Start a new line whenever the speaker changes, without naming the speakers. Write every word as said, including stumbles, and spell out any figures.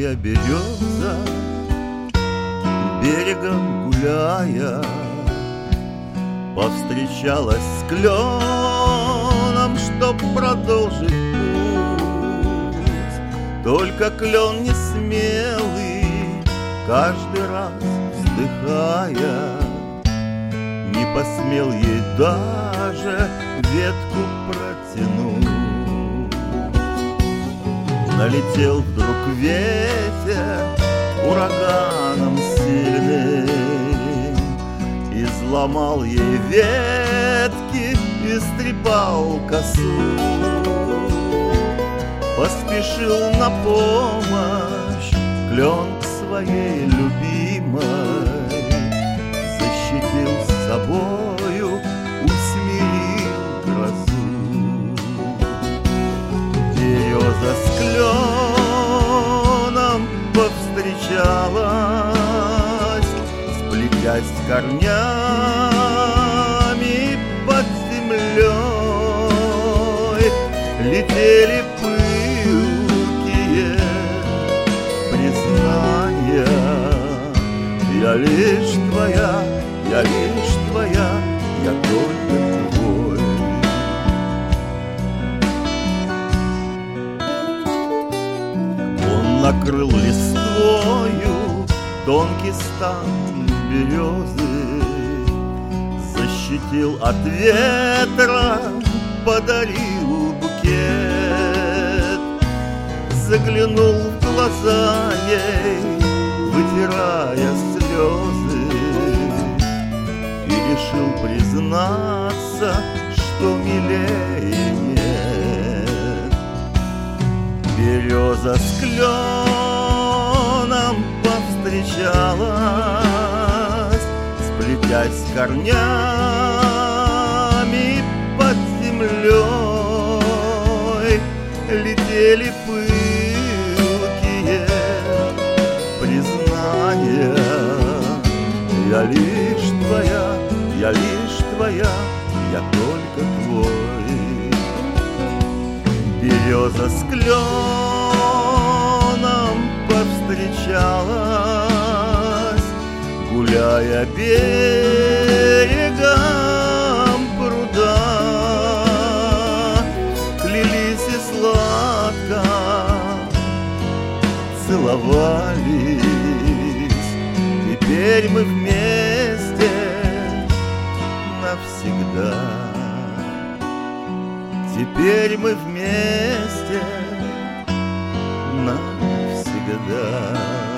Гулая береза, берегом гуляя, повстречалась с кленом, чтоб продолжить путь. Только клен не смелый, каждый раз вздыхая, не посмел ей даже ветку протянуть. Налетел вдруг ветер ураганом сильным, изломал ей ветки, истрепал косу. Поспешил на помощь клен к своей любимой, защитил собою, усмирил грозу. Береза с кленом повстречалась, сплетясь корнями под землей. Летели пылкие признания: я лишь твоя, я лишь твоя, я только твой. Он накрыл листвою тонкий стан березы, защитил от ветра, подарил букет. Заглянул в глаза ей, вытирая слезы, и решил признаться, что милее нет. Береза с кленом повстречалась, сплетясь корнями под землей. Летели пылкие признания: я лишь твоя, я лишь твоя, я только твой. Береза с кленом повстречалась, гуляя берегом пруда. Клялись и сладко целовались, теперь мы вместе навсегда. Теперь мы вместе навсегда.